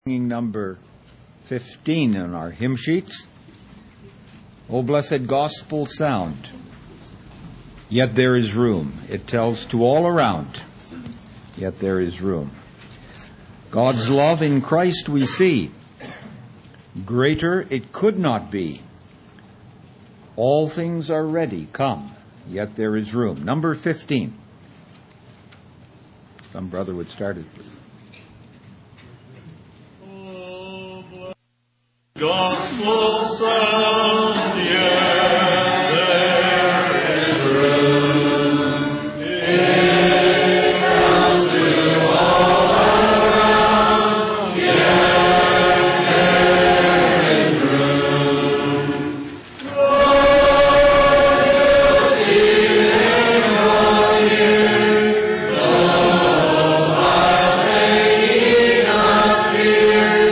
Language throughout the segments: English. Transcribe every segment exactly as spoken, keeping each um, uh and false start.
Singing number fifteen in our hymn sheets. O blessed gospel sound, yet there is room. It tells to all around, yet there is room. God's love in Christ we see, greater it could not be. All things are ready, come, yet there is room. Number fifteen. Some brother would start it. Gospel sound, yet there is room. It comes to all around, yet there is room. Royalty in one year, though while they not fear.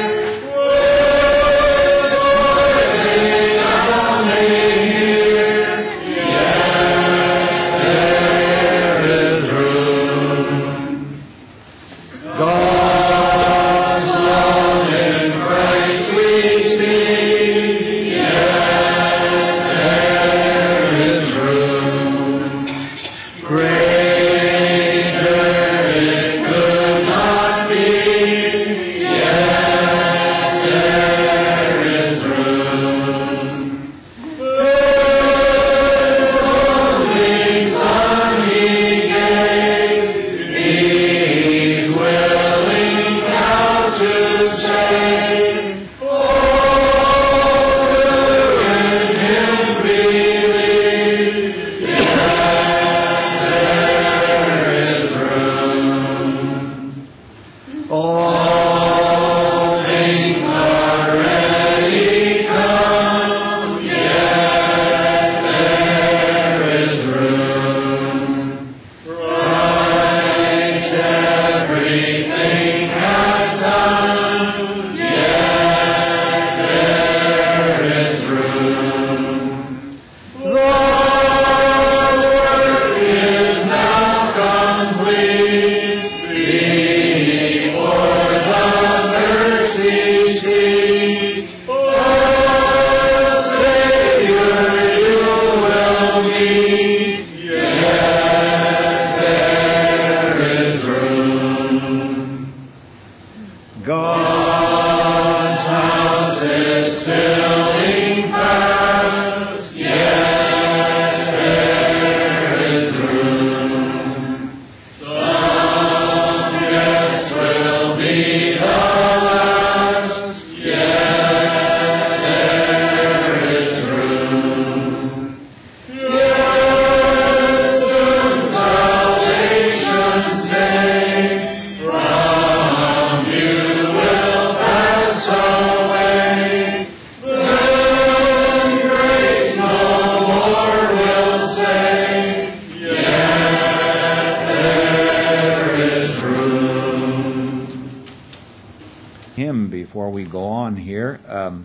Before we go on here, um,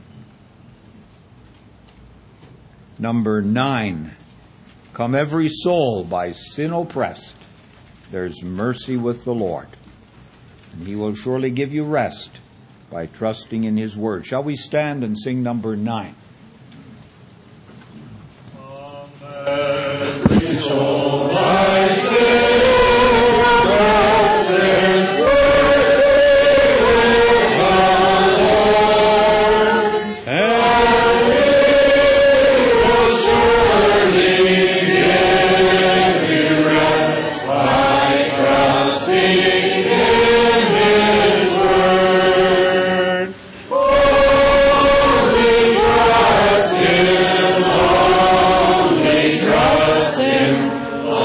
number nine, come every soul by sin oppressed, there's mercy with the Lord, and he will surely give you rest by trusting in his word. Shall we stand and sing number nine? Come every soul by sin Him.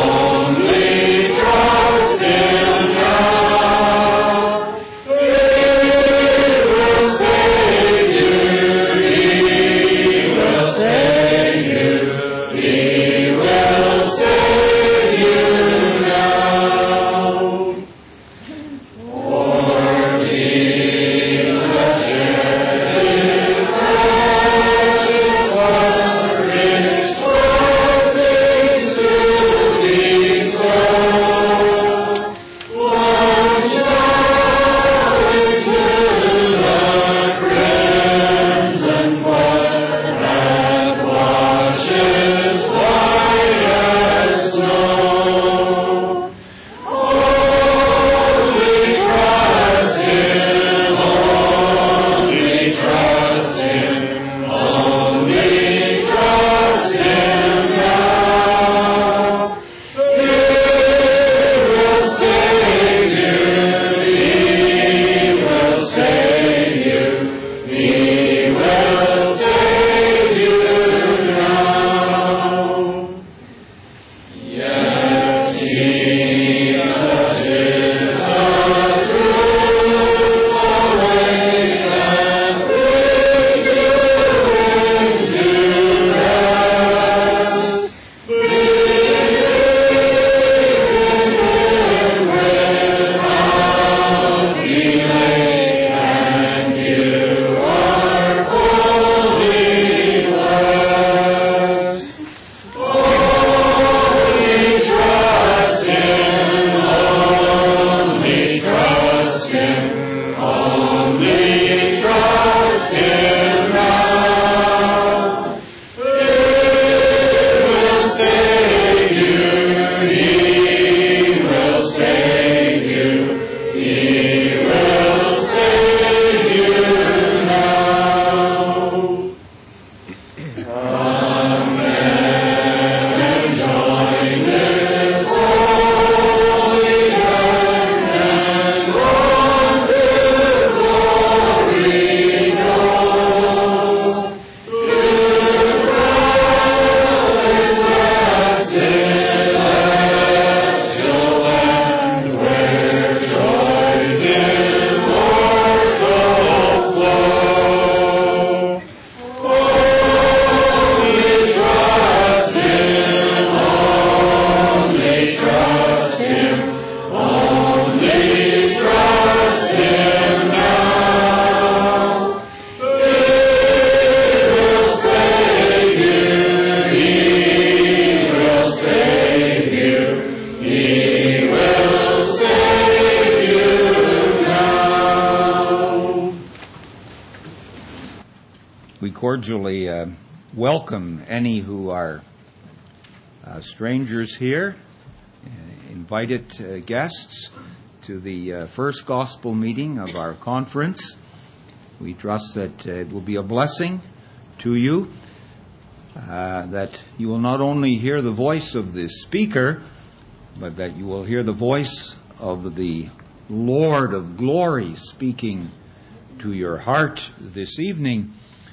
We cordially uh, welcome any who are uh, strangers here, uh, invited uh, guests to the uh, first gospel meeting of our conference. We trust that uh, it will be a blessing to you, uh, that you will not only hear the voice of the speaker, but that you will hear the voice of the Lord of glory speaking to your heart this evening,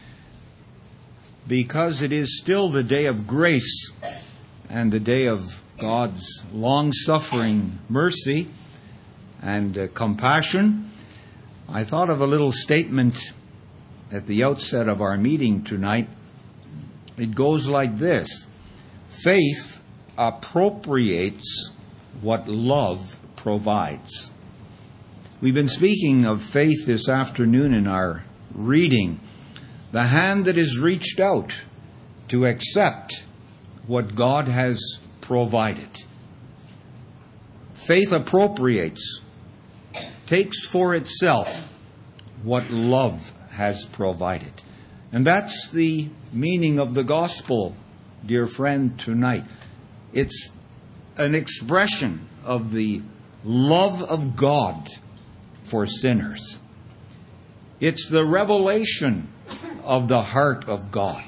because it is still the day of grace and the day of God's long-suffering mercy and uh, compassion. I thought of a little statement at the outset of our meeting tonight. It goes like this: faith appropriates what love provides. We've been speaking of faith this afternoon in our reading. The hand that is reached out to accept what God has provided. Faith appropriates, takes for itself what love has provided. And that's the meaning of the gospel, dear friend, tonight. It's an expression of the love of God for sinners. It's the revelation of the heart of God.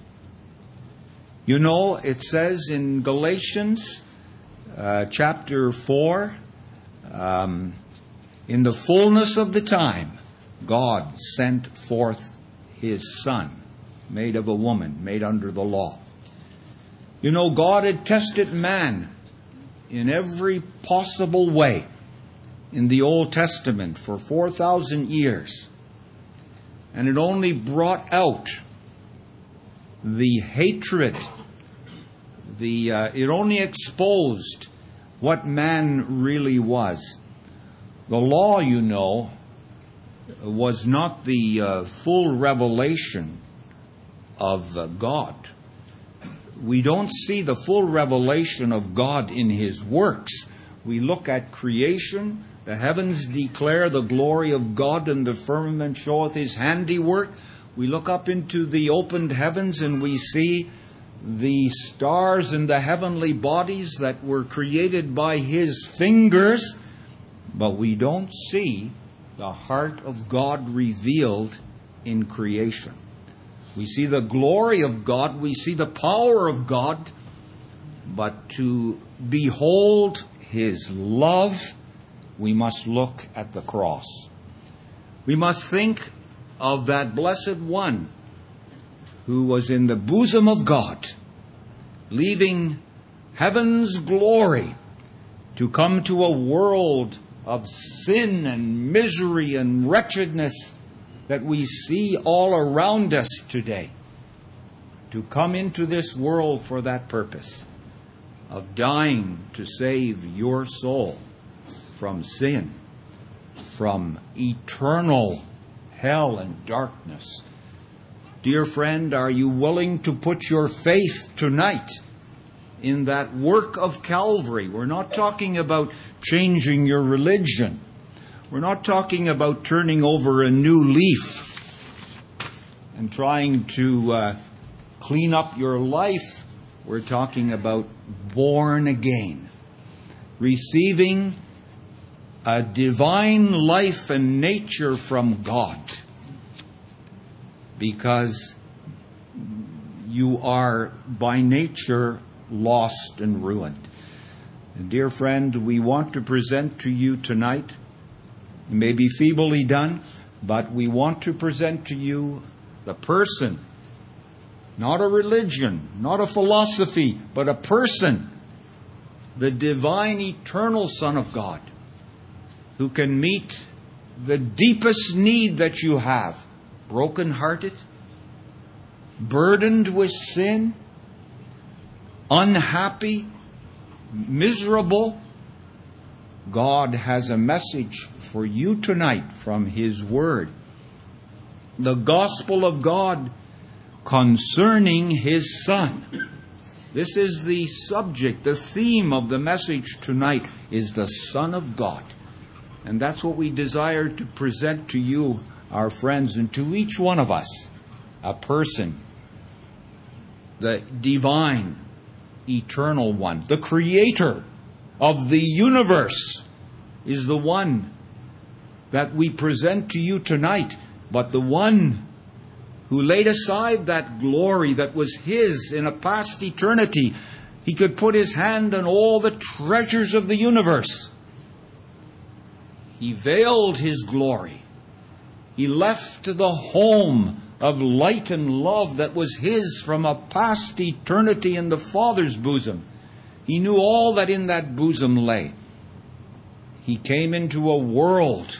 You know, it says in Galatians uh, chapter four, um, in the fullness of the time, God sent forth His Son, made of a woman, made under the law. You know, God had tested man in every possible way in the Old Testament for four thousand years. And it only brought out the hatred. The uh, it only exposed what man really was. The law, you know, was not the uh, full revelation of uh, God. We don't see the full revelation of God in His works. We look at creation. The heavens declare the glory of God, and the firmament showeth His handiwork. We look up into the opened heavens and we see the stars and the heavenly bodies that were created by His fingers, but we don't see the heart of God revealed in creation. We see the glory of God, we see the power of God, but to behold His love, we must look at the cross. We must think of that blessed one who was in the bosom of God, leaving heaven's glory to come to a world of sin and misery and wretchedness that we see all around us today. To come into this world for that purpose of dying to save your soul from sin, from eternal hell and darkness. Dear friend, are you willing to put your faith tonight in that work of Calvary? We're not talking about changing your religion. We're not talking about turning over a new leaf and trying to uh, clean up your life. We're talking about born again, receiving a divine life and nature from God, because you are by nature lost and ruined. And dear friend, we want to present to you tonight, it may be feebly done, but we want to present to you the person, not a religion, not a philosophy, but a person, the divine eternal Son of God, who can meet the deepest need that you have, broken-hearted, burdened with sin, unhappy, miserable. God has a message for you tonight from His Word. The gospel of God concerning His Son. This is the subject, the theme of the message tonight is the Son of God. And that's what we desire to present to you, our friends, and to each one of us a person, the divine, eternal one, the creator of the universe, is the one that we present to you tonight. But the one who laid aside that glory that was His in a past eternity, He could put His hand on all the treasures of the universe. He veiled His glory. He left the home of light and love that was His from a past eternity in the Father's bosom. He knew all that in that bosom lay. He came into a world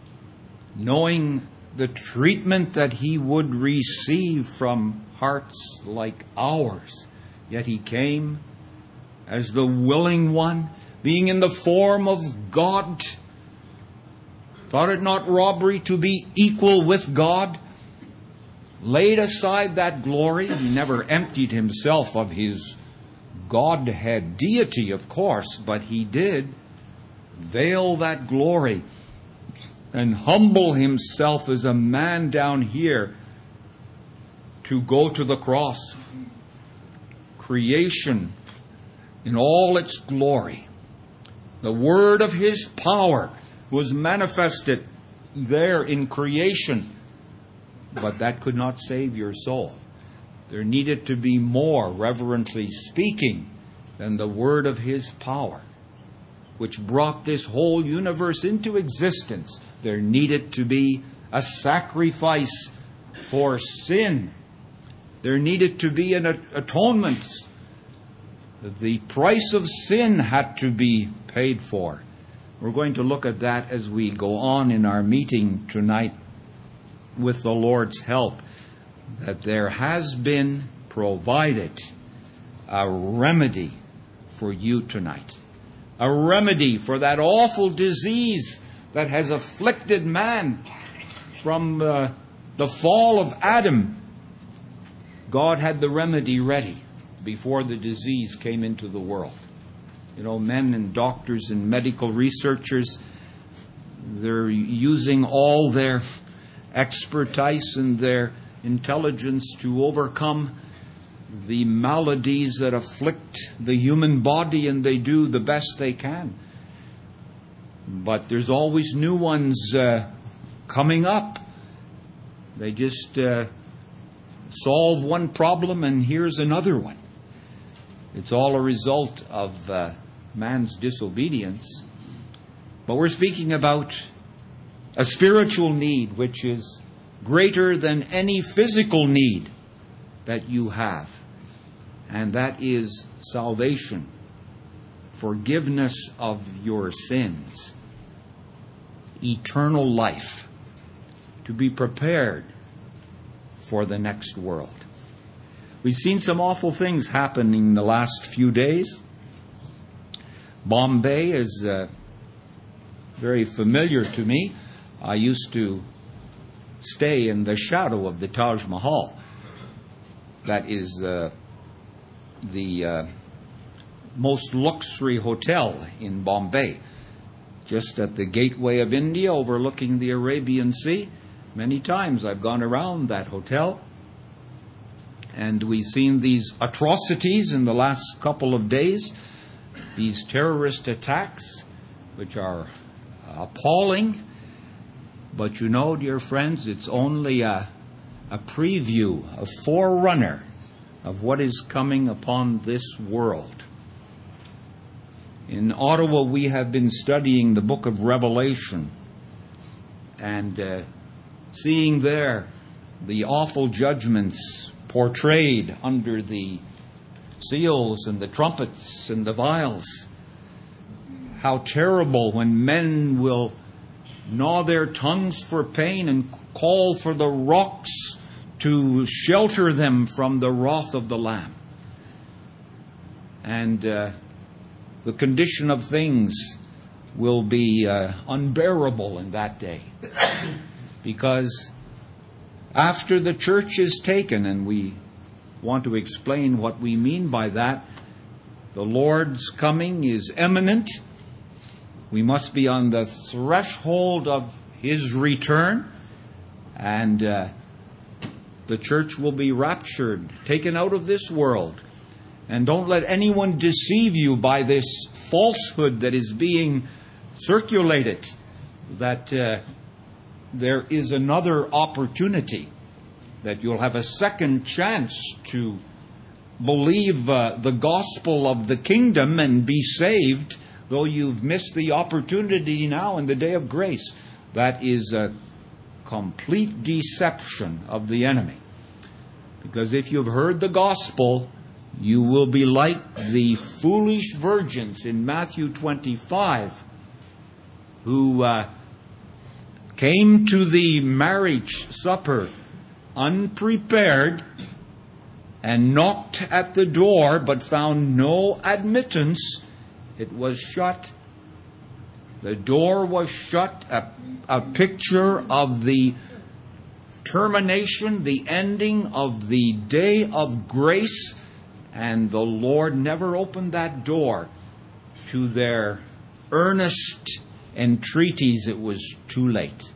knowing the treatment that He would receive from hearts like ours. Yet He came as the willing one, being in the form of God, thought it not robbery to be equal with God, laid aside that glory. He never emptied Himself of His Godhead, deity, of course, but He did veil that glory and humble Himself as a man down here to go to the cross. Creation in all its glory, the word of His power was manifested there in creation, but that could not save your soul. There needed to be more, reverently speaking, than the word of His power, which brought this whole universe into existence. There needed to be a sacrifice for sin. There needed to be an atonement. The price of sin had to be paid for. We're going to look at that as we go on in our meeting tonight with the Lord's help, that there has been provided a remedy for you tonight. A remedy for that awful disease that has afflicted man from uh, the fall of Adam. God had the remedy ready before the disease came into the world. You know, men and doctors and medical researchers, they're using all their expertise and their intelligence to overcome the maladies that afflict the human body, and they do the best they can. But there's always new ones uh, coming up. They just uh, solve one problem and here's another one. It's all a result of uh, man's disobedience. But we're speaking about a spiritual need which is greater than any physical need that you have. And that is salvation, forgiveness of your sins, eternal life, to be prepared for the next world. We've seen some awful things happening the last few days. Bombay is uh, very familiar to me. I used to stay in the shadow of the Taj Mahal. That is uh, the uh, most luxury hotel in Bombay, just at the gateway of India, overlooking the Arabian Sea. Many times I've gone around that hotel, and we've seen these atrocities in the last couple of days, these terrorist attacks, which are appalling. But you know, dear friends, it's only a, a preview, a forerunner of what is coming upon this world. In Ottawa, we have been studying the book of Revelation and uh, seeing there the awful judgments portrayed under the seals and the trumpets and the vials. How terrible when men will gnaw their tongues for pain and call for the rocks to shelter them from the wrath of the Lamb. And uh, the condition of things will be uh, unbearable in that day. Because after the church is taken, and we want to explain what we mean by that, the Lord's coming is imminent. We must be on the threshold of His return. And uh, The church will be raptured, taken out of this world. And don't let anyone deceive you by this falsehood that is being circulated, that uh, there is another opportunity, that you'll have a second chance to believe uh, the gospel of the kingdom and be saved, though you've missed the opportunity now in the day of grace. That is a complete deception of the enemy. Because if you've heard the gospel, you will be like the foolish virgins in Matthew twenty-five, who uh, came to the marriage supper unprepared and knocked at the door, but found no admittance. It was shut. The door was shut, a, a picture of the termination, the ending of the day of grace, and the Lord never opened that door to their earnest entreaties. It was too late.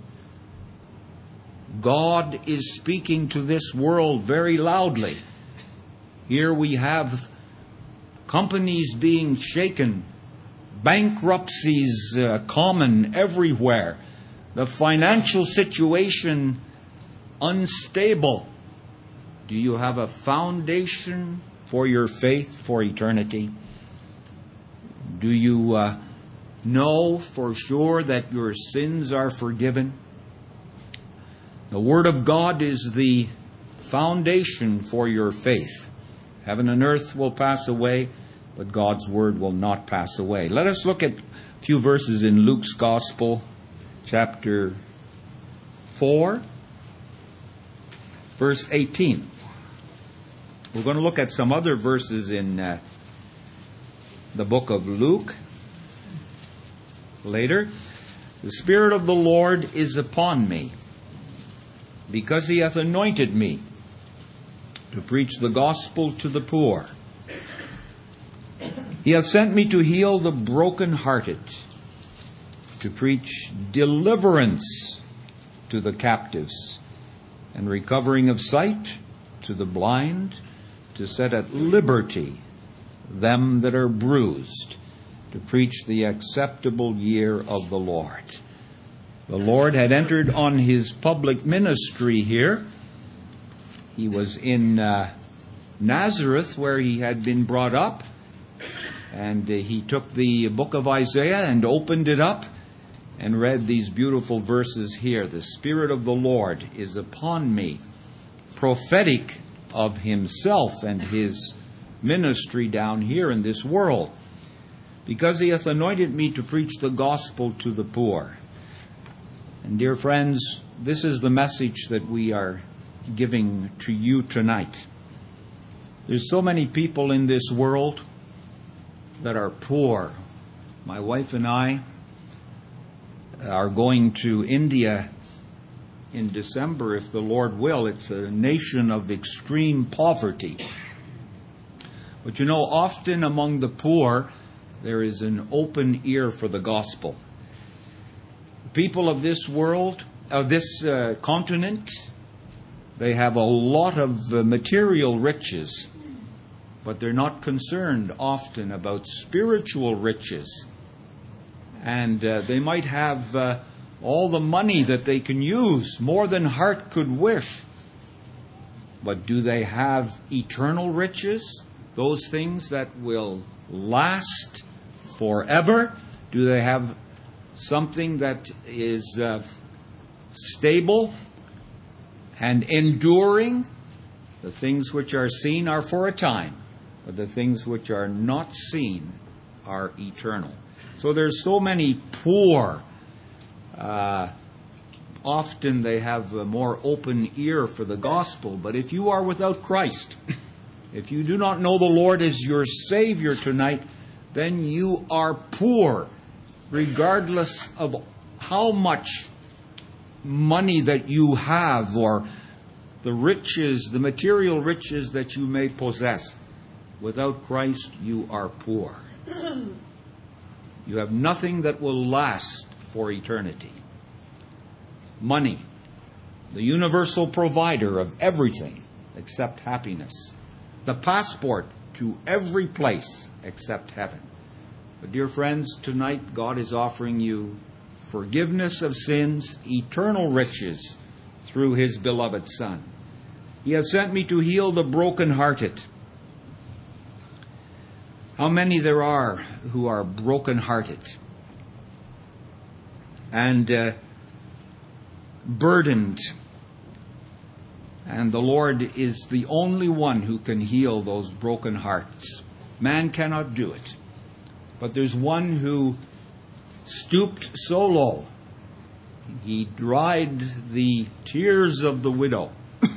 God is speaking to this world very loudly. Here we have companies being shaken, bankruptcies uh, common everywhere, the financial situation unstable. Do you have a foundation for your faith for eternity? Do you uh, know for sure that your sins are forgiven? The Word of God is the foundation for your faith. Heaven and earth will pass away, but God's Word will not pass away. Let us look at a few verses in Luke's Gospel, chapter four, verse eighteen. We're going to look at some other verses in uh, the book of Luke later. The Spirit of the Lord is upon me, because He hath anointed me to preach the gospel to the poor. He hath sent me to heal the brokenhearted, to preach deliverance to the captives, and recovering of sight to the blind, to set at liberty them that are bruised, to preach the acceptable year of the Lord. The Lord had entered on His public ministry here. He was in uh, Nazareth, where He had been brought up, and uh, He took the book of Isaiah and opened it up and read these beautiful verses here. The Spirit of the Lord is upon me, prophetic of Himself and His ministry down here in this world, because He hath anointed me to preach the gospel to the poor. And dear friends, this is the message that we are giving to you tonight. There's so many people in this world that are poor. My wife and I are going to India in December, if the Lord will. It's a nation of extreme poverty. But you know, often among the poor, there is an open ear for the gospel. People of this world, of this uh, continent, they have a lot of uh, material riches, but they're not concerned often about spiritual riches. And uh, they might have uh, all the money that they can use, more than heart could wish. But do they have eternal riches? Those things that will last forever? Do they have something that is uh, stable and enduring? The things which are seen are for a time, but the things which are not seen are eternal. So there's so many poor. Uh, often they have a more open ear for the gospel. But if you are without Christ, if you do not know the Lord as your Savior tonight, then you are poor, regardless of how much money that you have or the riches, the material riches that you may possess. Without Christ, you are poor. You have nothing that will last for eternity. Money. the universal provider of everything except happiness, the passport to every place except heaven. But dear friends, tonight God is offering you forgiveness of sins, eternal riches through His beloved Son. He has sent me to heal the brokenhearted. How many there are who are brokenhearted and uh, burdened. And the Lord is the only one who can heal those broken hearts. Man cannot do it. But there's one who stooped so low. He dried the tears of the widow.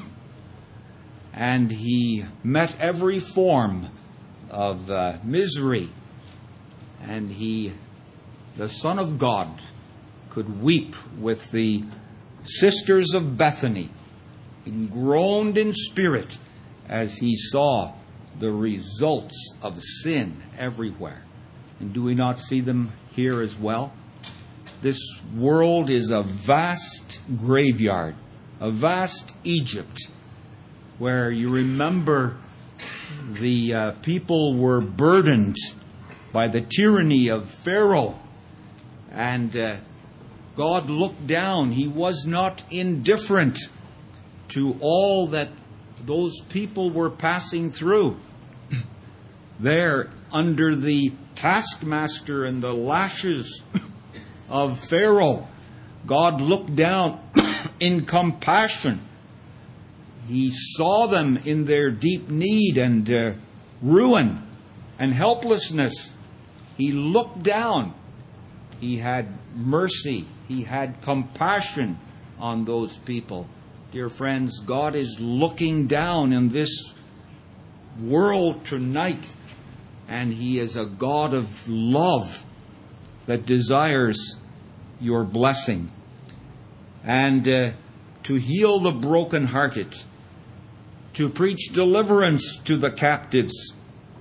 And He met every form of uh, misery. And He, the Son of God, could weep with the sisters of Bethany, and groaned in spirit as He saw the results of sin everywhere. And do we not see them here as well? This world is a vast graveyard, a vast Egypt, where you remember the uh, people were burdened by the tyranny of Pharaoh. And uh, God looked down. He was not indifferent to all that those people were passing through. There, under the taskmaster and the lashes of Pharaoh, God looked down in compassion. He saw them in their deep need and uh, ruin and helplessness. He looked down. He had mercy. He had compassion on those people. Dear friends, God is looking down in this world tonight, and He is a God of love that desires your blessing. And uh, to heal the brokenhearted, to preach deliverance to the captives.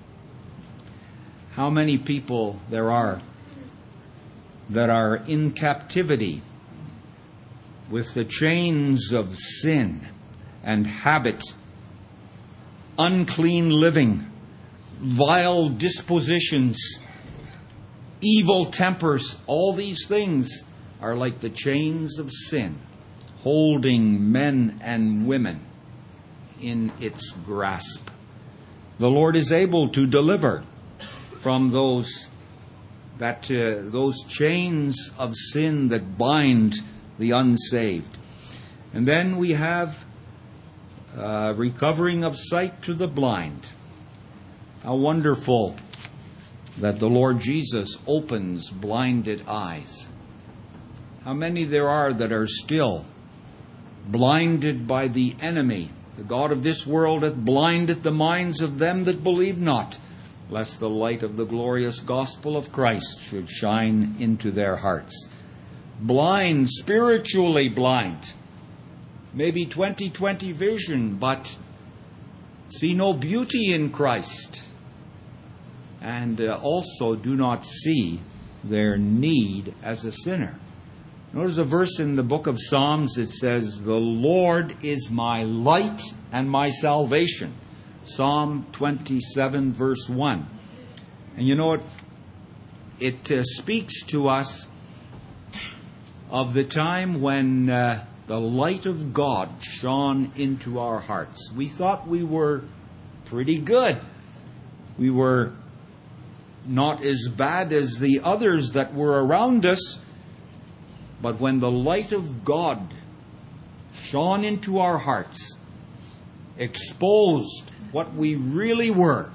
How many people there are that are in captivity with the chains of sin and habit, unclean living, vile dispositions, evil tempers. All these things are like the chains of sin, holding men and women in its grasp. The Lord is able to deliver from those that uh, those chains of sin that bind the unsaved. And then we have uh, recovering of sight to the blind. How wonderful that the Lord Jesus opens blinded eyes. How many there are that are still blinded by the enemy. The God of this world hath blinded the minds of them that believe not, lest the light of the glorious gospel of Christ should shine into their hearts. Blind, spiritually blind. Maybe twenty twenty vision, but see no beauty in Christ. And uh, also do not see their need as a sinner. Notice a verse in the book of Psalms. It says, "The Lord is my light and my salvation." Psalm twenty-seven, verse one. And you know, it, it uh, speaks to us of the time when uh, the light of God shone into our hearts. We thought we were pretty good. We were not as bad as the others that were around us. But when the light of God shone into our hearts, exposed what we really were,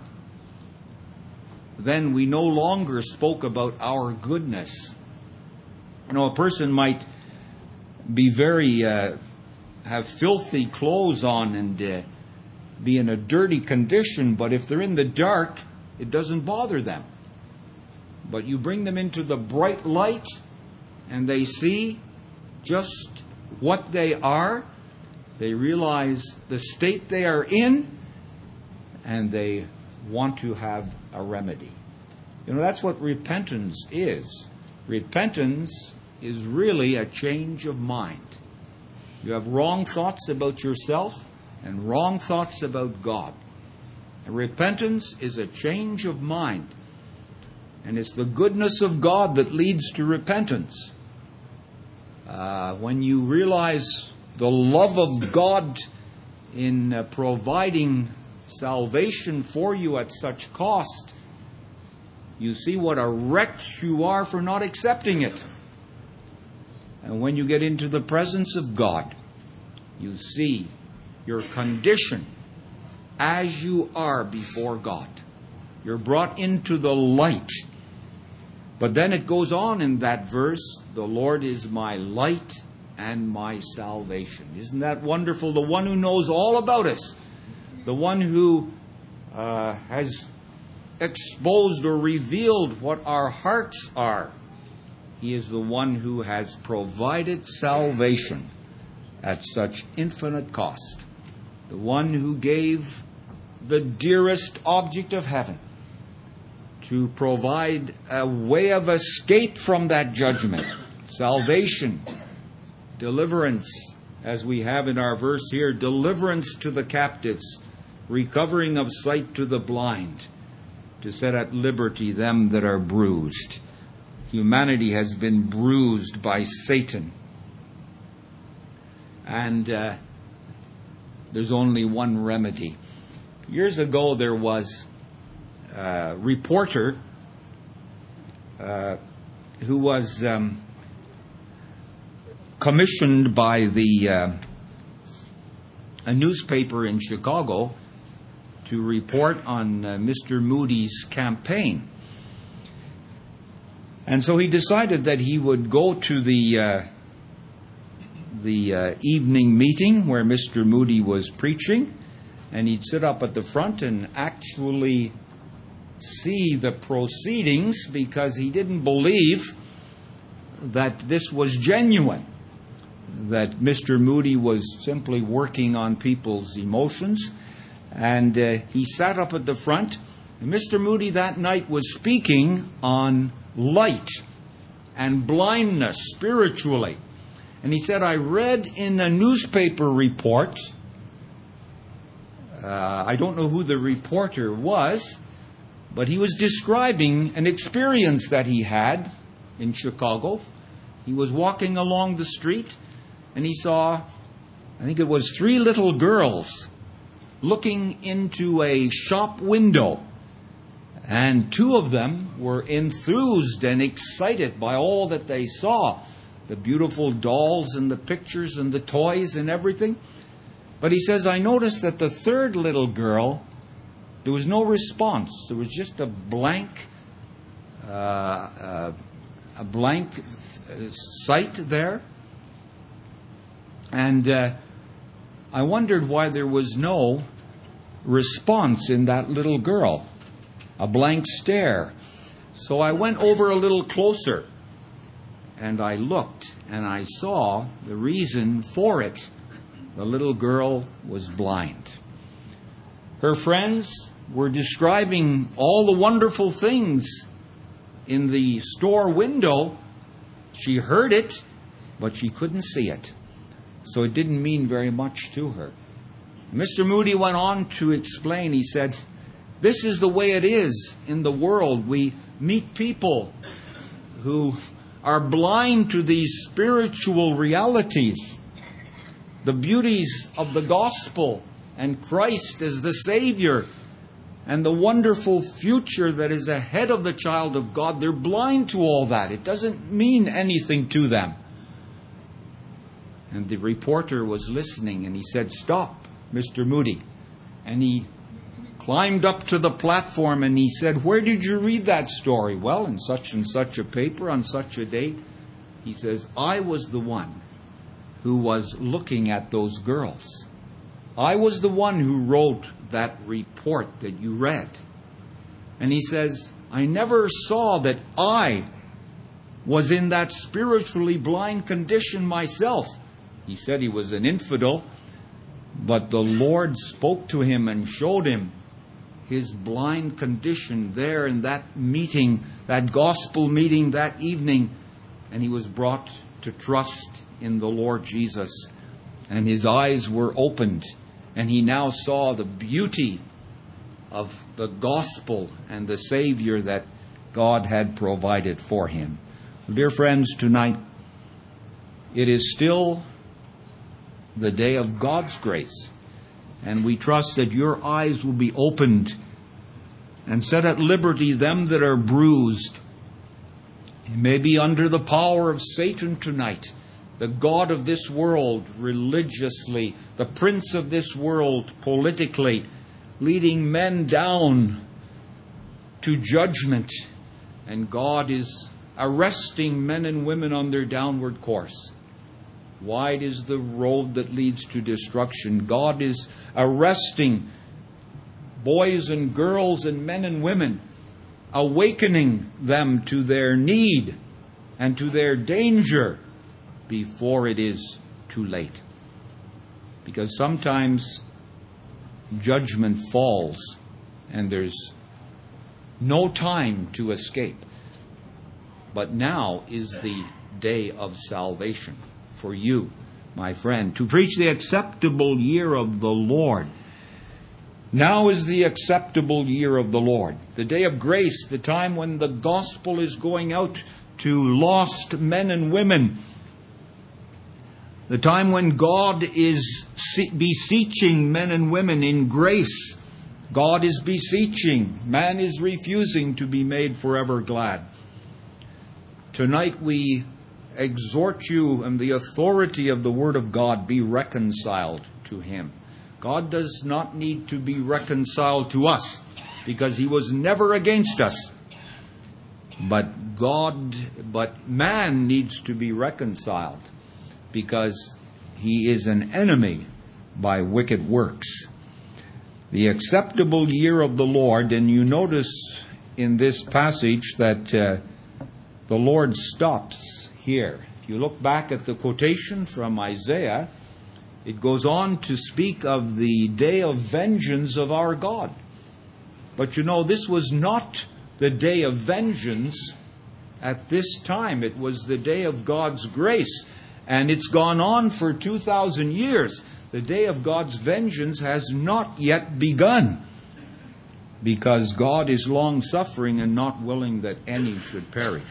then we no longer spoke about our goodness. You know, a person might be very, uh, have filthy clothes on and uh, be in a dirty condition, but if they're in the dark, it doesn't bother them. But you bring them into the bright light, and they see just what they are. They realize the state they are in, and they want to have a remedy. You know, that's what repentance is. Repentance is really a change of mind. You have wrong thoughts about yourself and wrong thoughts about God. And repentance is a change of mind. And it's the goodness of God that leads to repentance. Uh, when you realize the love of God in uh, providing salvation for you at such cost, you see what a wreck you are for not accepting it. And when you get into the presence of God, you see your condition as you are before God. You're brought into the light. But then it goes on in that verse, the Lord is my light and my salvation. Isn't that wonderful? The one who knows all about us, the one who uh, has exposed or revealed what our hearts are, He is the one who has provided salvation at such infinite cost. The one who gave the dearest object of heaven to provide a way of escape from that judgment, salvation, deliverance, as we have in our verse here, deliverance to the captives, recovering of sight to the blind, to set at liberty them that are bruised. Humanity has been bruised by Satan. And uh, there's only one remedy. Years ago there was a reporter uh, who was um, commissioned by the uh, a newspaper in Chicago to report on uh, Mister Moody's campaign. And so he decided that he would go to the uh, the uh, evening meeting where Mister Moody was preaching, and he'd sit up at the front and actually see the proceedings, because he didn't believe that this was genuine, that Mister Moody was simply working on people's emotions. And uh, he sat up at the front, and Mister Moody that night was speaking on light and blindness spiritually. And he said, I read in a newspaper report, uh, I don't know who the reporter was, but he was describing an experience that he had in Chicago. He was walking along the street, and he saw, I think it was three little girls looking into a shop window. And two of them were enthused and excited by all that they saw, the beautiful dolls and the pictures and the toys and everything. But he says, I noticed that the third little girl, there was no response. There was just a blank, uh, uh, a blank sight there. And uh, I wondered why there was no response in that little girl. A blank stare. So I went over a little closer, and I looked, and I saw the reason for it. The little girl was blind. Her friends were describing all the wonderful things in the store window. She heard it, but she couldn't see it. So it didn't mean very much to her. Mister Moody went on to explain. He said, this is the way it is in the world. We meet people who are blind to these spiritual realities, the beauties of the gospel and Christ as the Savior and the wonderful future that is ahead of the child of God. They're blind to all that. It doesn't mean anything to them. And the reporter was listening, and he said, stop, Mister Moody. And he climbed up to the platform, and he said, where did you read that story? Well, in such and such a paper on such a date. He says, I was the one who was looking at those girls. I was the one who wrote that report that you read. And he says, I never saw that I was in that spiritually blind condition myself. He said he was an infidel, but the Lord spoke to him and showed him his blind condition there in that meeting, that gospel meeting that evening, and he was brought to trust in the Lord Jesus and his eyes were opened, and he now saw the beauty of the gospel and the Savior that God had provided for him. Dear friends, tonight it is still the day of God's grace, and we trust that your eyes will be opened and set at liberty them that are bruised. You may be under the power of Satan tonight, the god of this world religiously, the prince of this world politically, leading men down to judgment. And God is arresting men and women on their downward course. Wide is the road that leads to destruction. God is arresting boys and girls and men and women, awakening them to their need and to their danger before it is too late. Because sometimes judgment falls and there's no time to escape. But now is the day of salvation for you, my friend, to preach the acceptable year of the Lord. Now is the acceptable year of the Lord, the day of grace, the time when the gospel is going out to lost men and women, the time when God is beseeching men and women in grace. God is beseeching. Man is refusing to be made forever glad. Tonight we exhort you in the authority of the Word of God, be reconciled to Him. God does not need to be reconciled to us because He was never against us. But God, but man needs to be reconciled because he is an enemy by wicked works. The acceptable year of the Lord, and you notice in this passage that uh, the Lord stops here. If you look back at the quotation from Isaiah, it goes on to speak of the day of vengeance of our God. But you know, this was not the day of vengeance at this time. It was the day of God's grace. And it's gone on for two thousand years. The day of God's vengeance has not yet begun, because God is long-suffering and not willing that any should perish.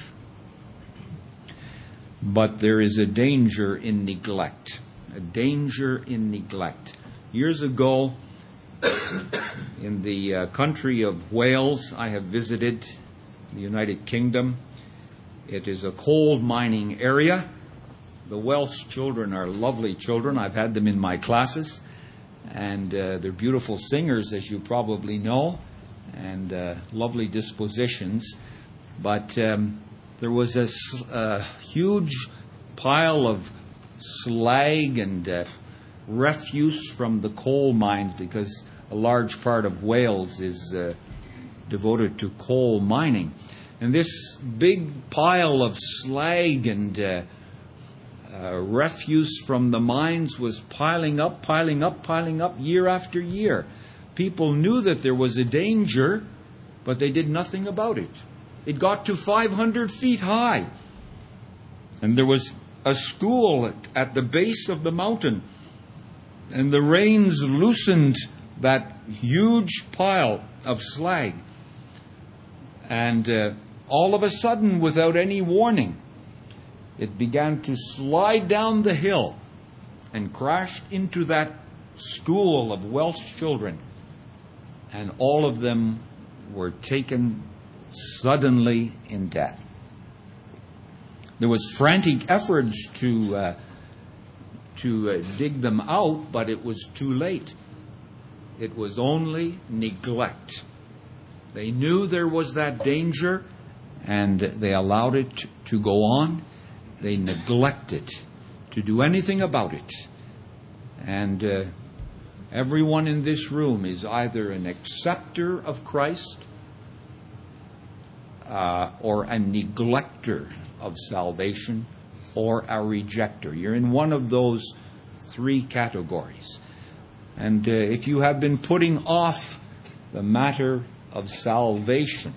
But there is a danger in neglect. A danger in neglect. Years ago, in the uh, country of Wales, I have visited the United Kingdom. It is a coal mining area. The Welsh children are lovely children. I've had them in my classes. And uh, they're beautiful singers, as you probably know, and uh, lovely dispositions. But um, there was a uh, huge pile of slag and uh, refuse from the coal mines, because a large part of Wales is uh, devoted to coal mining. And this big pile of slag and uh, uh, refuse from the mines was piling up, piling up, piling up year after year. People knew that there was a danger, but they did nothing about it. It got to five hundred feet high. And there was a school at, at the base of the mountain. And the rains loosened that huge pile of slag. And uh, all of a sudden, without any warning, it began to slide down the hill and crashed into that school of Welsh children. And all of them were taken suddenly in death. There was frantic efforts to uh, to uh, dig them out, but it was too late. It was only neglect. They knew there was that danger, and they allowed it to go on. They neglected to do anything about it. And uh, everyone in this room is either an acceptor of Christ uh, or a neglector of salvation, or a rejecter. You're in one of those three categories. And uh, if you have been putting off the matter of salvation,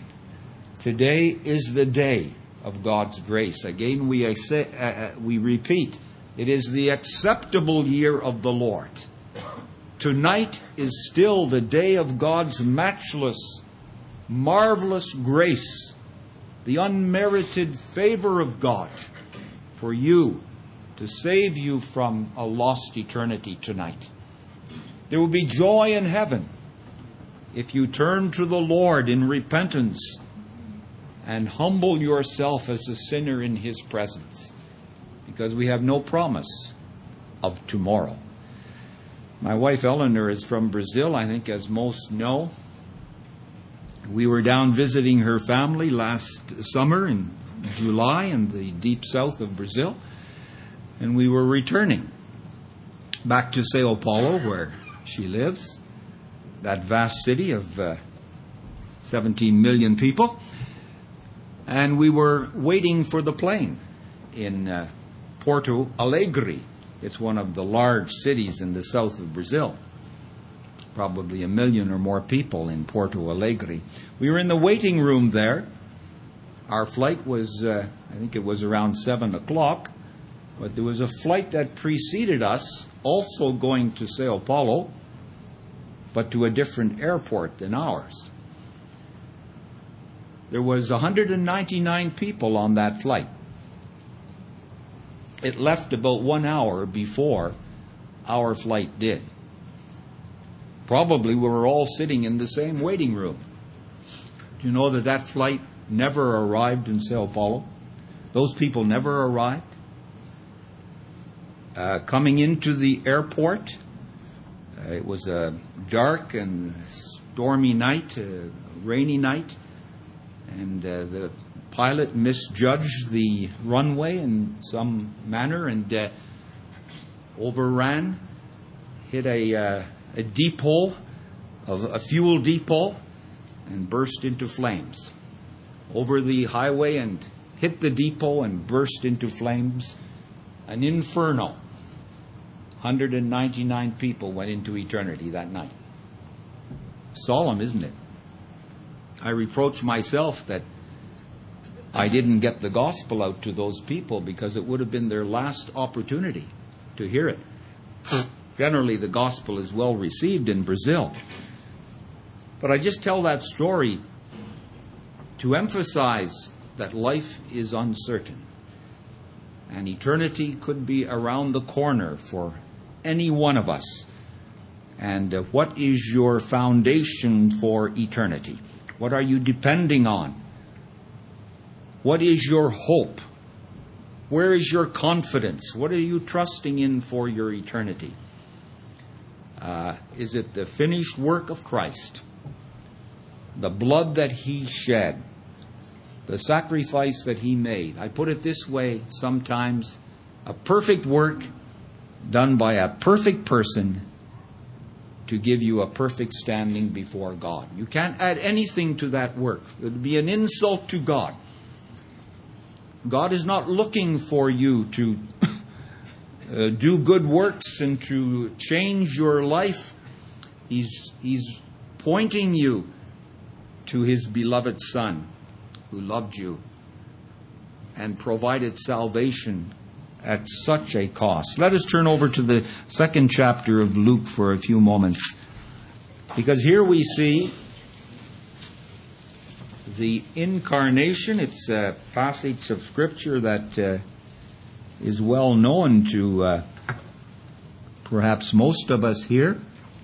today is the day of God's grace. Again, we uh, say, uh, we repeat, It is the acceptable year of the Lord. Tonight is still the day of God's matchless, marvelous grace, the unmerited favor of God for you to save you from a lost eternity tonight. There will be joy in heaven if you turn to the Lord in repentance and humble yourself as a sinner in His presence, because we have no promise of tomorrow. My wife Eleanor is from Brazil, I think, as most know. We were down visiting her family last summer in July in the deep south of Brazil, and we were returning back to Sao Paulo, where she lives, that vast city of uh, seventeen million people. And we were waiting for the plane in uh, Porto Alegre. It's one of the large cities in the south of Brazil. Probably a million or more people in Porto Alegre. We were in the waiting room there. Our flight was, uh, I think it was around seven o'clock. But there was a flight that preceded us, also going to Sao Paulo, but to a different airport than ours. There was one hundred ninety-nine people on that flight. It left about one hour before our flight did. Probably we were all sitting in the same waiting room. Do you know that that flight never arrived in Sao Paulo? Those people never arrived. Uh, coming into the airport, uh, it was a dark and stormy night, a rainy night, and uh, the pilot misjudged the runway in some manner and uh, overran, hit a, uh, a depot, of a fuel depot, and burst into flames. Over the highway and hit the depot and burst into flames. An inferno. one hundred ninety-nine people went into eternity that night. Solemn, isn't it? I reproach myself that I didn't get the gospel out to those people, because it would have been their last opportunity to hear it. Generally, the gospel is well received in Brazil. But I just tell that story to emphasize that life is uncertain. And eternity could be around the corner for any one of us. And uh, what is your foundation for eternity? What are you depending on? What is your hope? Where is your confidence? What are you trusting in for your eternity? Uh, is it the finished work of Christ? The blood that He shed? The sacrifice that He made? I put it this way sometimes: a perfect work done by a perfect person to give you a perfect standing before God. You can't add anything to that work. It would be an insult to God. God is not looking for you to uh, do good works and to change your life. He's, he's pointing you to His beloved Son, who loved you and provided salvation at such a cost. Let us turn over to the second chapter of Luke for a few moments, because here we see the incarnation. It's a passage of Scripture that uh, is well known to uh, perhaps most of us here.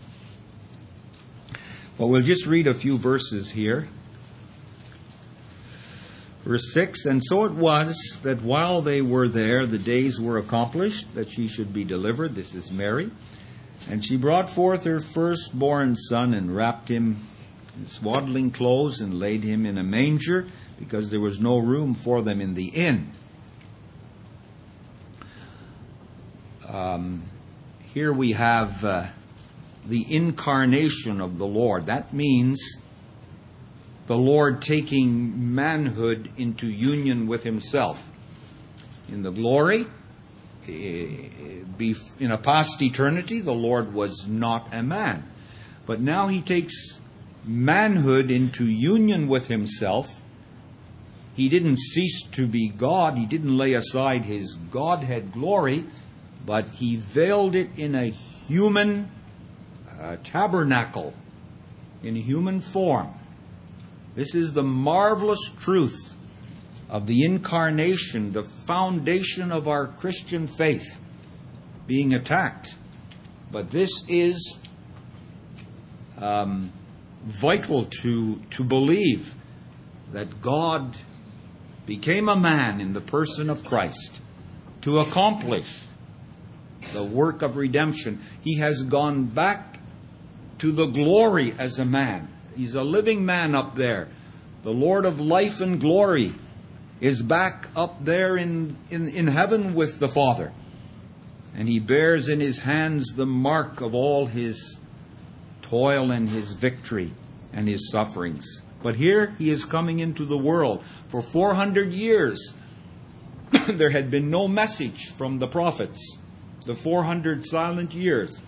But we'll just read a few verses here. Verse six, and so it was that while they were there, the days were accomplished that she should be delivered. This is Mary. And she brought forth her firstborn son and wrapped him in swaddling clothes and laid him in a manger, because there was no room for them in the inn. Um, here we have uh, the incarnation of the Lord. That means the Lord taking manhood into union with Himself. In the glory, in a past eternity, the Lord was not a man. But now He takes manhood into union with Himself. He didn't cease to be God. He didn't lay aside His Godhead glory, but he veiled it in a human uh, tabernacle, in human form. This is the marvelous truth of the incarnation, the foundation of our Christian faith being attacked. But this is um, vital to, to believe that God became a man in the person of Christ to accomplish the work of redemption. He has gone back to the glory as a man. He's a living man up there. The Lord of life and glory is back up there in, in, in heaven with the Father. And he bears in his hands the mark of all his toil and his victory and his sufferings. But here he is coming into the world. For four hundred years, there had been no message from the prophets. The four hundred silent years.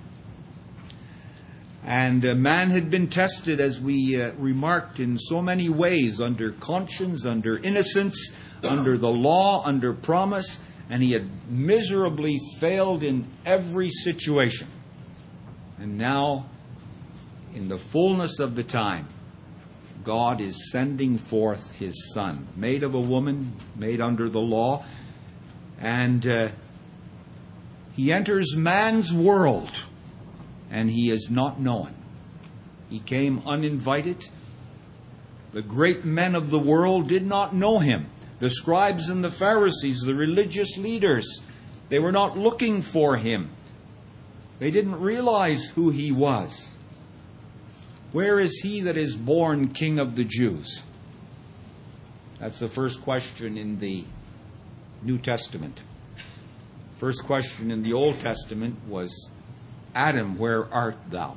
And uh, man had been tested, as we uh, remarked, in so many ways, under conscience, under innocence, under the law, under promise, and he had miserably failed in every situation. And now, in the fullness of the time, God is sending forth His Son, made of a woman, made under the law, and uh, He enters man's world, and He is not known. He came uninvited. The great men of the world did not know Him. The scribes and the Pharisees, the religious leaders, they were not looking for Him. They didn't realize who He was. Where is He that is born King of the Jews? That's the first question in the New Testament. First question in the Old Testament was, Adam, where art thou?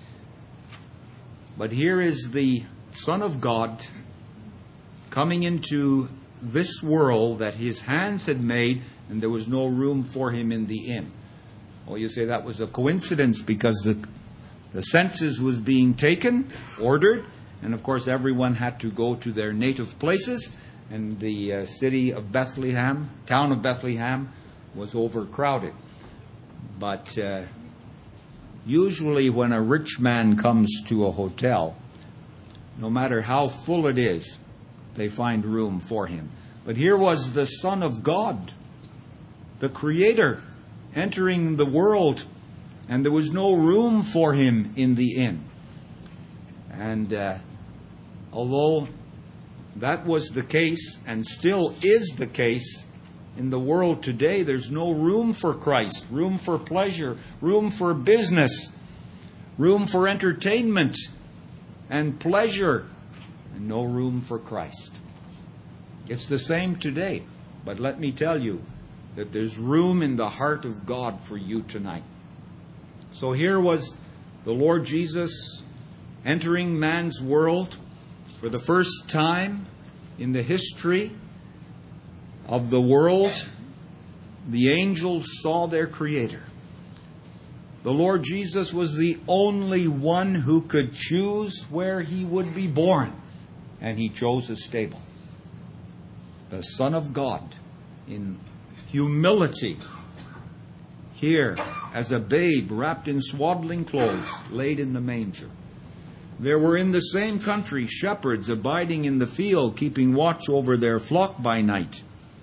But here is the Son of God coming into this world that His hands had made, and there was no room for Him in the inn. Well, you say that was a coincidence because the, the census was being taken, ordered, and of course everyone had to go to their native places, and the uh, city of Bethlehem, town of Bethlehem, was overcrowded. But uh, usually when a rich man comes to a hotel, no matter how full it is, they find room for him. But here was the Son of God, the Creator, entering the world, and there was no room for Him in the inn. And uh, although that was the case, and still is the case in the world today, there's no room for Christ, room for pleasure, room for business, room for entertainment and pleasure, and no room for Christ. It's the same today, but let me tell you that there's room in the heart of God for you tonight. So here was the Lord Jesus entering man's world for the first time in the history of the world. The angels saw their Creator. The Lord Jesus was the only one who could choose where He would be born, and He chose a stable. The Son of God, in humility, here as a babe wrapped in swaddling clothes, laid in the manger. There were in the same country shepherds abiding in the field, keeping watch over their flock by night.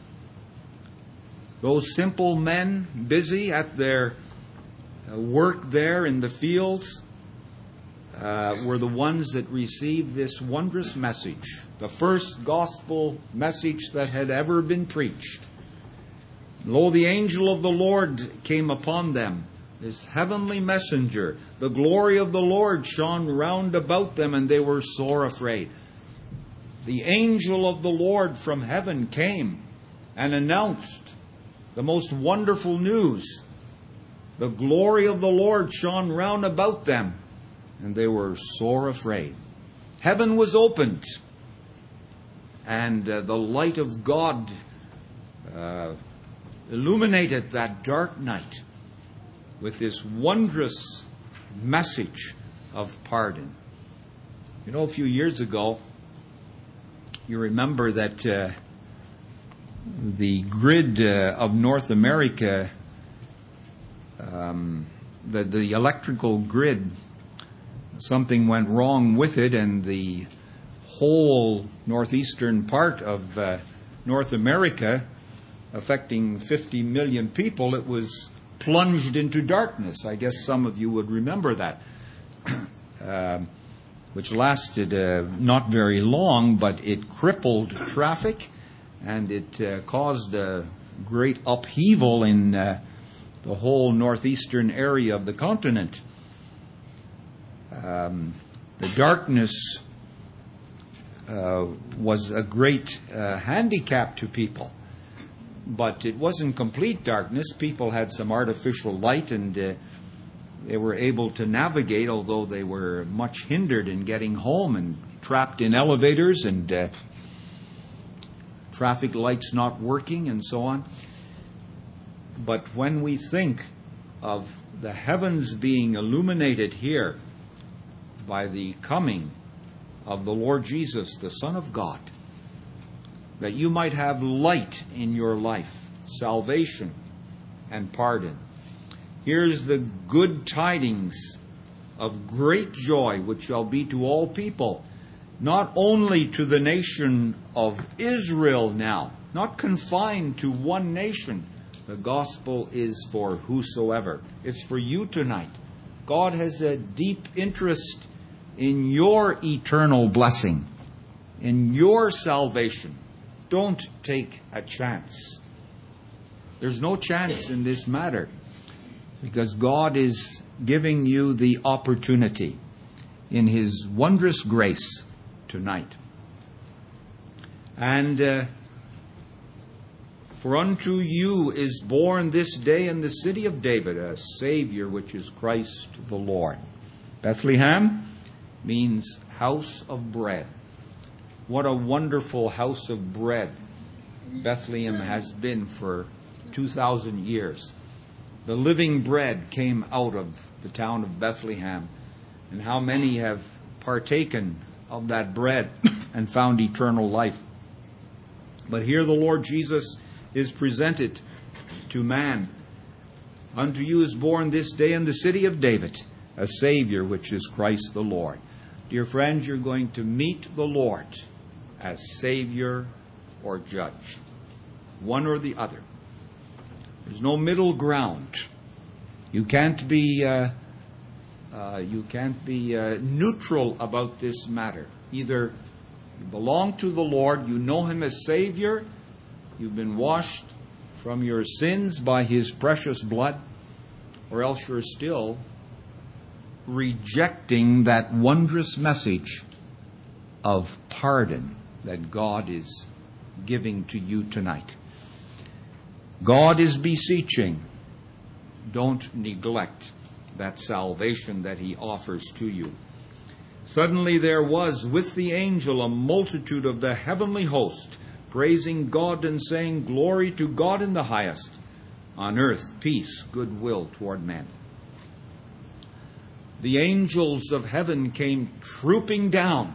Those simple men busy at their work there in the fields uh, were the ones that received this wondrous message, the first gospel message that had ever been preached. Lo, the angel of the Lord came upon them, this heavenly messenger. The glory of the Lord shone round about them, and they were sore afraid. The angel of the Lord from heaven came and announced the most wonderful news. The glory of the Lord shone round about them, and they were sore afraid. Heaven was opened, and uh, the light of God uh, illuminated that dark night with this wondrous message of pardon. You know, a few years ago, you remember that uh, the grid uh, of North America um, the, the electrical grid, something went wrong with it, and the whole northeastern part of uh, North America, affecting fifty million people, it was plunged into darkness. I guess some of you would remember that, uh, which lasted uh, not very long, but it crippled traffic, and it uh, caused a great upheaval in uh, the whole northeastern area of the continent. Um, the darkness uh, was a great uh, handicap to people. But it wasn't complete darkness. People had some artificial light, and uh, they were able to navigate, although they were much hindered in getting home and trapped in elevators and uh, traffic lights not working and so on. But when we think of the heavens being illuminated here by the coming of the Lord Jesus, the Son of God, that you might have light in your life, salvation and pardon. Here's the good tidings of great joy, which shall be to all people, not only to the nation of Israel now, not confined to one nation. The gospel is for whosoever. It's for you tonight. God has a deep interest in your eternal blessing, in your salvation. Don't take a chance. There's no chance in this matter, because God is giving you the opportunity in His wondrous grace tonight. And uh, for unto you is born this day in the city of David a Savior, which is Christ the Lord. Bethlehem means house of bread. What a wonderful house of bread Bethlehem has been for two thousand years. The living bread came out of the town of Bethlehem, and how many have partaken of that bread and found eternal life. But here the Lord Jesus is presented to man. Unto you is born this day in the city of David a Savior, which is Christ the Lord. Dear friends, you're going to meet the Lord as Savior or Judge, one or the other. There's no middle ground. You can't be uh, uh, you can't be uh, neutral about this matter. Either you belong to the Lord, you know Him as Savior, you've been washed from your sins by His precious blood, or else you're still rejecting that wondrous message of pardon that God is giving to you tonight. God is beseeching. Don't neglect that salvation that He offers to you. Suddenly there was with the angel a multitude of the heavenly host, praising God and saying, Glory to God in the highest, on earth peace, goodwill toward men. The angels of heaven came trooping down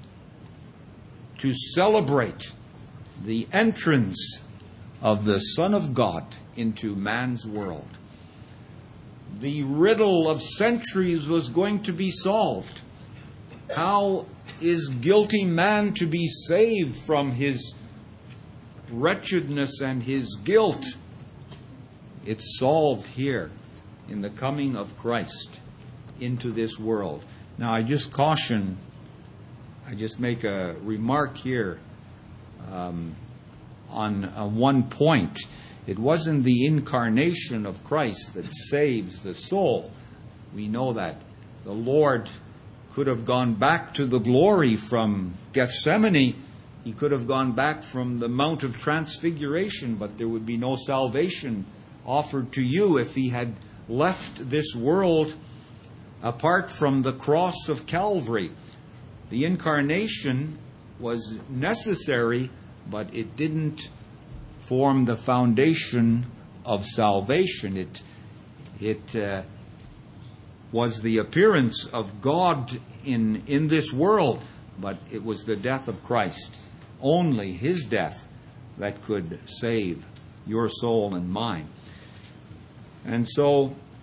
to celebrate the entrance of the Son of God into man's world. The riddle of centuries was going to be solved. How is guilty man to be saved from his wretchedness and his guilt? It's solved here in the coming of Christ into this world. Now, I just caution, I just make a remark here um, on uh, one point. It wasn't the incarnation of Christ that saves the soul. We know that. The Lord could have gone back to the glory from Gethsemane. He could have gone back from the Mount of Transfiguration, but there would be no salvation offered to you if He had left this world apart from the cross of Calvary. The incarnation was necessary, but it didn't form the foundation of salvation. It it uh, was the appearance of God in in this world, but it was the death of Christ, only His death, that could save your soul and mine. And so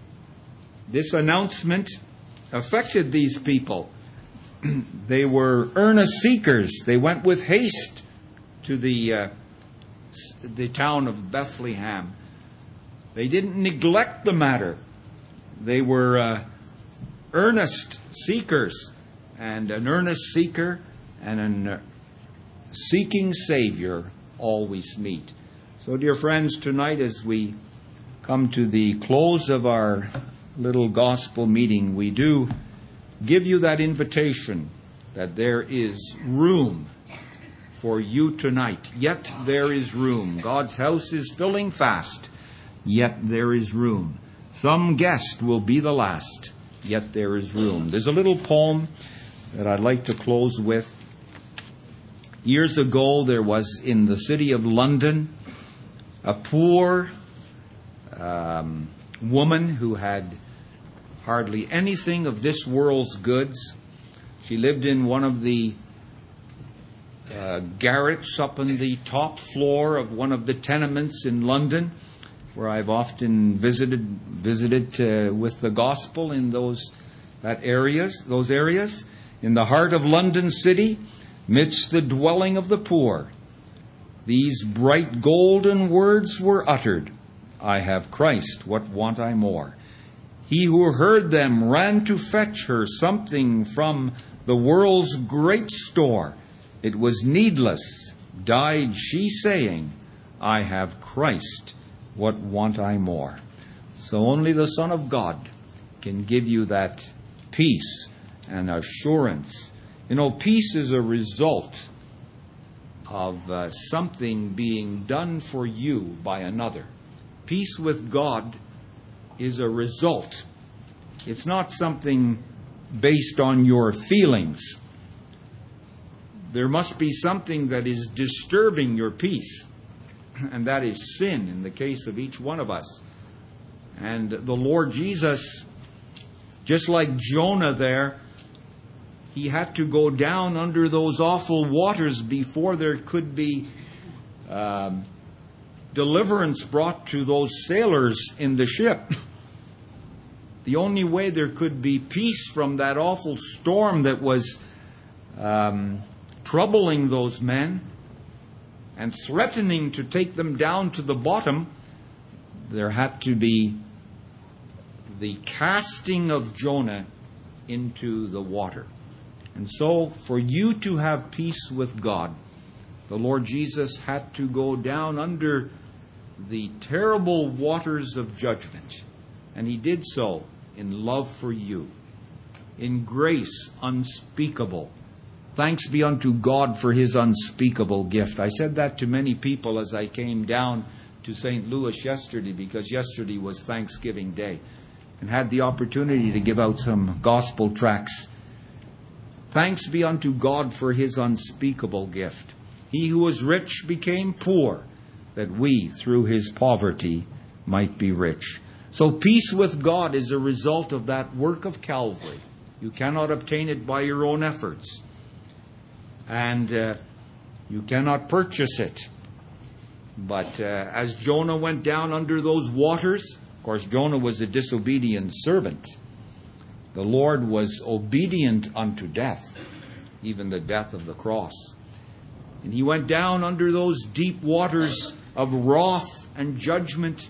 This announcement affected these people. They were earnest seekers. They went with haste to the uh, the town of Bethlehem. They didn't neglect the matter. They were uh, earnest seekers, and an earnest seeker and an uh, seeking Savior always meet. So, dear friends, tonight as we come to the close of our little gospel meeting, we do give you that invitation that there is room for you tonight. Yet there is room. God's house is filling fast, yet there is room. Some guest will be the last, yet there is room. There's a little poem that I'd like to close with. Years ago, there was in the city of London a poor um, woman who had hardly anything of this world's goods. She lived in one of the uh, garrets up on the top floor of one of the tenements in London, where I've often visited visited uh, with the gospel in those that areas, those areas, in the heart of London city, midst the dwelling of the poor. These bright golden words were uttered, "I have Christ, what want I more?" He who heard them ran to fetch her something from the world's great store. It was needless, died she saying, "I have Christ, what want I more?" So only the Son of God can give you that peace and assurance. You know, peace is a result of uh, something being done for you by another. Peace with God is a result. It's not something based on your feelings. There must be something that is disturbing your peace, and that is sin in the case of each one of us. And the Lord Jesus, just like Jonah there, he had to go down under those awful waters before there could be um, deliverance brought to those sailors in the ship. The only way there could be peace from that awful storm that was um, troubling those men and threatening to take them down to the bottom, there had to be the casting of Jonah into the water. And so, for you to have peace with God, the Lord Jesus had to go down under the terrible waters of judgment. And he did so in love for you, in grace unspeakable. Thanks be unto God for his unspeakable gift. I said that to many people as I came down to Saint Louis yesterday, because yesterday was Thanksgiving Day, and had the opportunity to give out some gospel tracts. Thanks be unto God for his unspeakable gift. He who was rich became poor, that we, through his poverty, might be rich. So peace with God is a result of that work of Calvary. You cannot obtain it by your own efforts. And uh, you cannot purchase it. But uh, as Jonah went down under those waters, of course Jonah was a disobedient servant. The Lord was obedient unto death, even the death of the cross. And he went down under those deep waters of wrath and judgment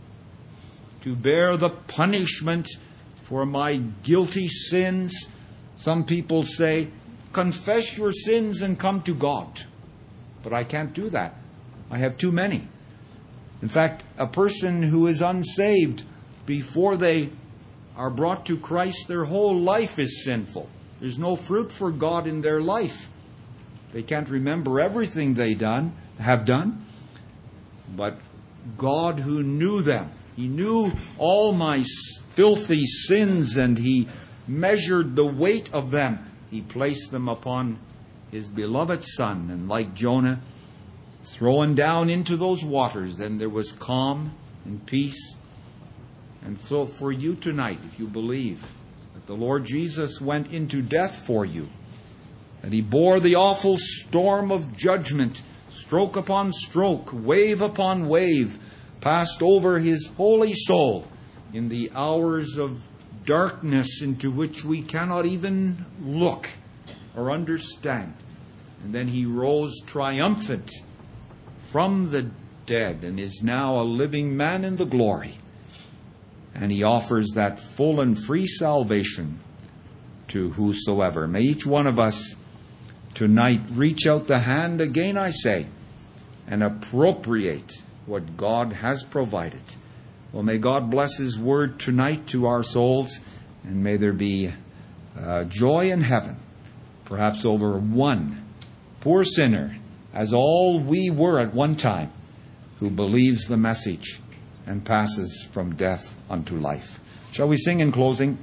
to bear the punishment for my guilty sins. Some people say, confess your sins and come to God. But I can't do that. I have too many. In fact, a person who is unsaved, before they are brought to Christ, their whole life is sinful. There's no fruit for God in their life. They can't remember everything they done, have done. But God, who knew them, he knew all my filthy sins, and he measured the weight of them. He placed them upon his beloved Son, and like Jonah, thrown down into those waters, then there was calm and peace. And so for you tonight, if you believe that the Lord Jesus went into death for you, that he bore the awful storm of judgment, stroke upon stroke, wave upon wave, passed over his holy soul in the hours of darkness into which we cannot even look or understand. And then he rose triumphant from the dead and is now a living man in the glory. And he offers that full and free salvation to whosoever. May each one of us tonight reach out the hand again, I say, and appropriate what God has provided. Well, may God bless His word tonight to our souls, and may there be uh, joy in heaven, perhaps over one poor sinner, as all we were at one time, who believes the message and passes from death unto life. Shall we sing in closing?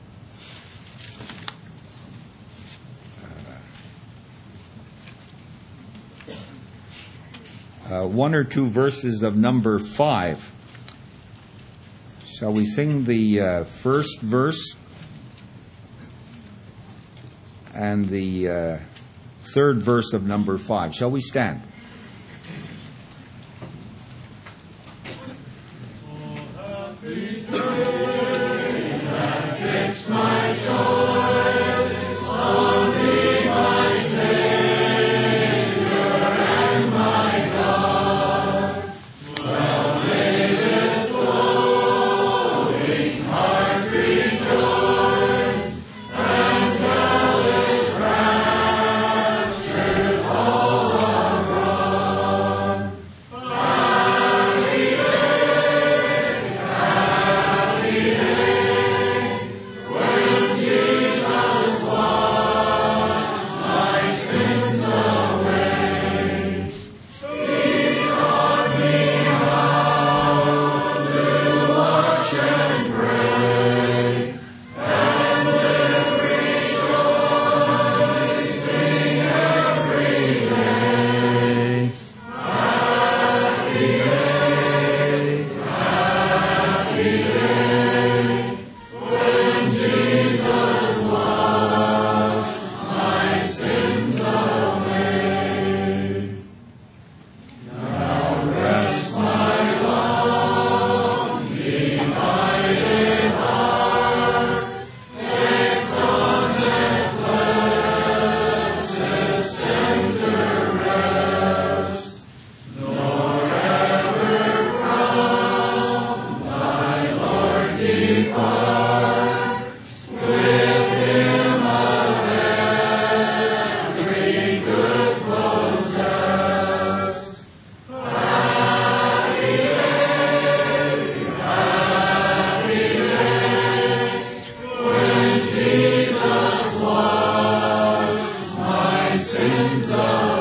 Uh, one or two verses of number five. Shall we sing the uh, first verse and the uh, third verse of number five? Shall we stand? Sins of